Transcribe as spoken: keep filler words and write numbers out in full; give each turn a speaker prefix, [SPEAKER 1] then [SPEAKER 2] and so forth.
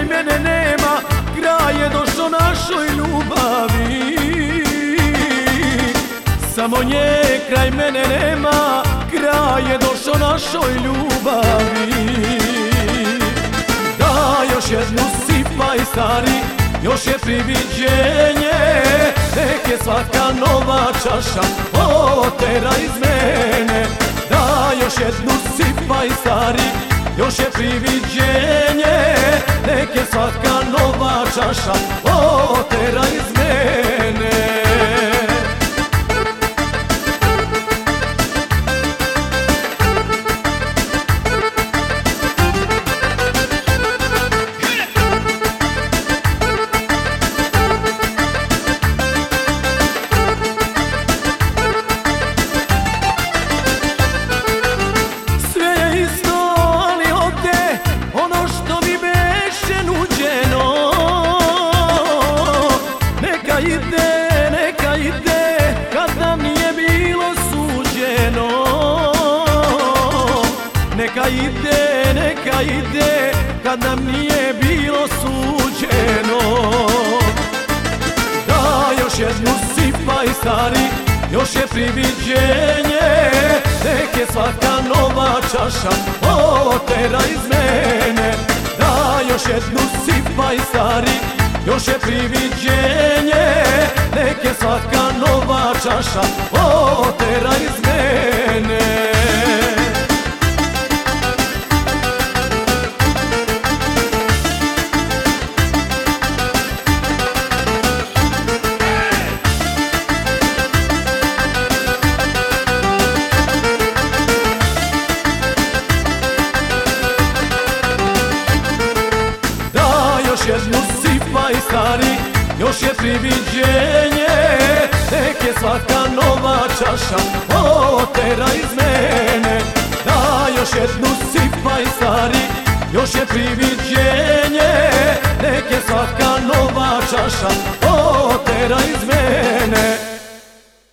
[SPEAKER 1] kraj mene nema, kraj je došao našoj ljubavi. Samo nje kraj mene nema, kraj je došao našoj ljubavi. Da još jednu sipaj stari, još je priviđenje, nek je svaka nova čaša otera iz mene. Da još jednu sipaj stari, još je priviđenje, nek je svaka nova čaša otera iz mene. Neka ide, kad nam nije bilo suđeno. Neka ide, neka ide, kad nam nije bilo suđeno. Da još jednu sipaj stari, još je priviđenje, nek je svaka nova čaša otera iz mene. Da još jednu sipaj stari, još je priviđenje, nek je svaka nova čaša otera iz mene. Da još jednu sipaj stari, još je priviđenje, nek je svaka nova čaša otera iz mene. Da još jednu sipaj stari, još je priviđenje, nek je svaka nova čaša otera iz mene.